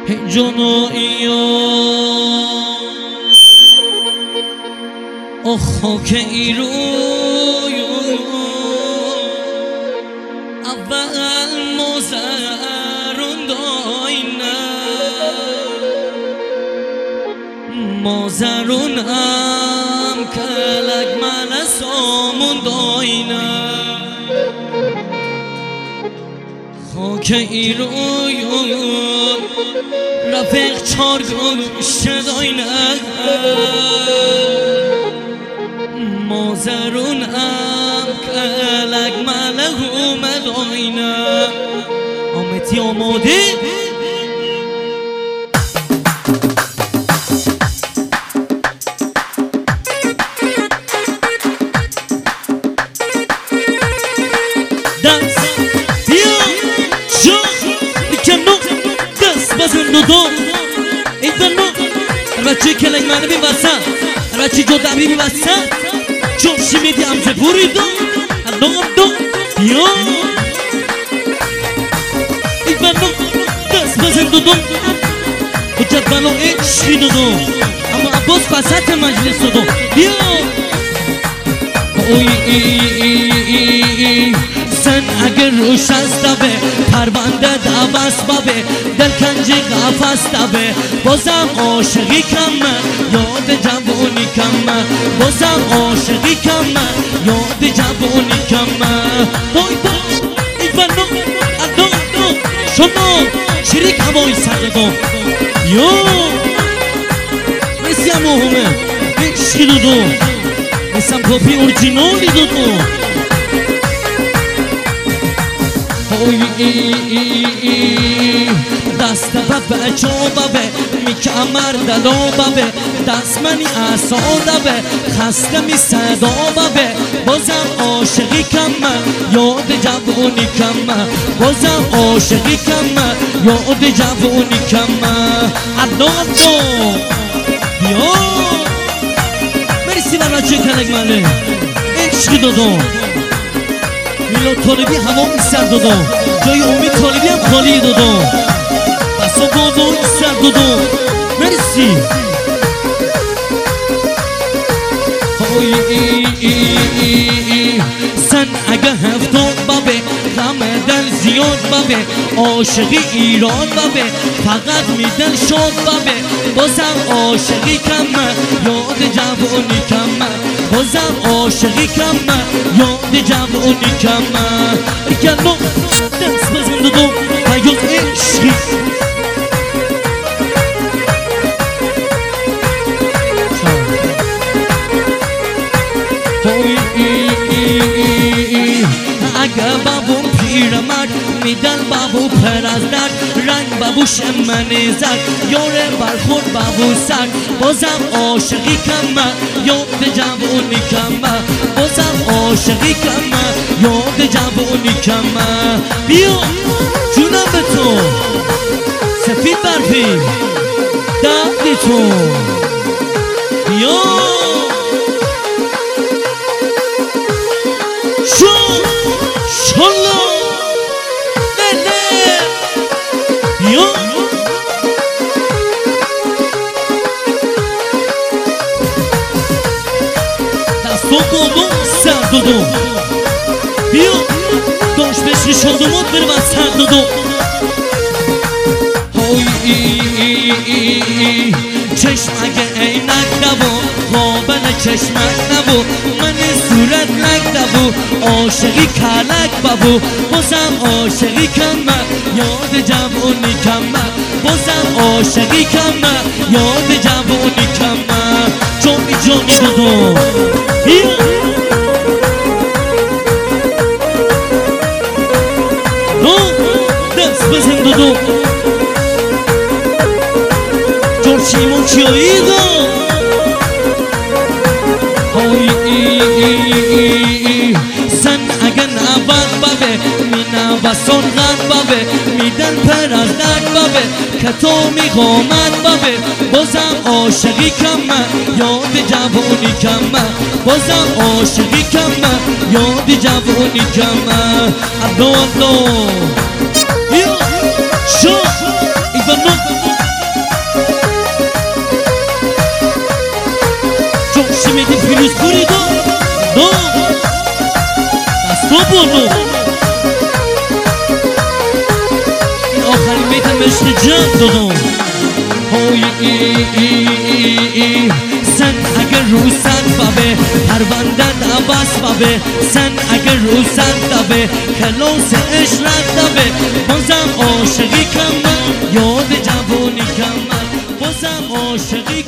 جنوئیا آخا که ایروی اول مازرون داینه مازرونم کلک من سامون داینه خاک ایروی رفیق چار گوش داینه مازرونم کلک ملهوم داینه آمتی آماده دست بیا جا بیکن نو دست بزن دو دو این بنو بچه کلک منو بی وسط بچه جو دبری بی وسط جمشی میدی همزه بوری دو دو بیا این بنو دست بزن دو دو حجت بنو عشقی دو دو اما عباس وسط مجلس دو بیا سن اگر روش از دبه پرونده دوست ببه دلکنجی قفص دبه بازم عاشقی کمه یاد جوانی کمه بازم عاشقی کمه یاد جوانی کمه بای بای ای بنو ادو شما شریک هوای سردو یو مثل هم مهمه عشقی دو دو مثل پاپی اورجینالی دو دو دست ببه چو ببه میکمر دلو ببه دست منی اصا ببه خسته می صدا ببه بازم عاشقی کمه یاد جوانی کمه بازم عاشقی کمه یاد جوانی کمه ادو بیا مرسی برای چه کنگ منه عشقی دو میلاد طالبی هوا میسر دو جای امید طالبی هم خالی دو بسا بادو ایسر دو مرسی سن اگه هفتاد ببه غم دل زیاد ببه عاشقی ایران ببه فقط میدل شاد ببه بازم عاشقی کمه یاد جوانی کمه بازم عاشقی کمه یاد جوانی کمه اگر نو دست بزن دو حیات عشقی اگه بابون پیرمرد میدن بابو پر از درد رنگ بابو شمن زد یاره برخورد بابو سر بازم عاشقی کمه یاد جوانی کمه بازم عاشقی کمه یاد جوانی کمه بیا جونم به تو سفید برفی دردی تو بیا شلا بله بیا دستو بابا سر دو بیا داشت بشی شدومات بره بس سر دو چشم اگه عینک نبو قابل چشمک نبو من صورت لک نبو عاشقی کلک ببو بازم عاشقی کمه یاد جوانی کمه بازم عاشقی کمه یاد جوانی کمه جانی جانی دو دست بزن دو جورچیمون چیایی دو سن اگه نبد ببه می نوستان غد ببه میدن پر از درد ببه که تو میقامد ببه بازم عاشقی کمه یاد جوانی کمه بازم عاشقی کمه یاد جوانی کمه ادو شو ای بنو بردم این آخرین بیتم عشق جان دادم sen اگر رو سند بابه پرونده دبست بابه sen اگر رو سند بابه کلاس اشرت بابه بازم عاشقی کم یاد جوانی کم بازم عاشقی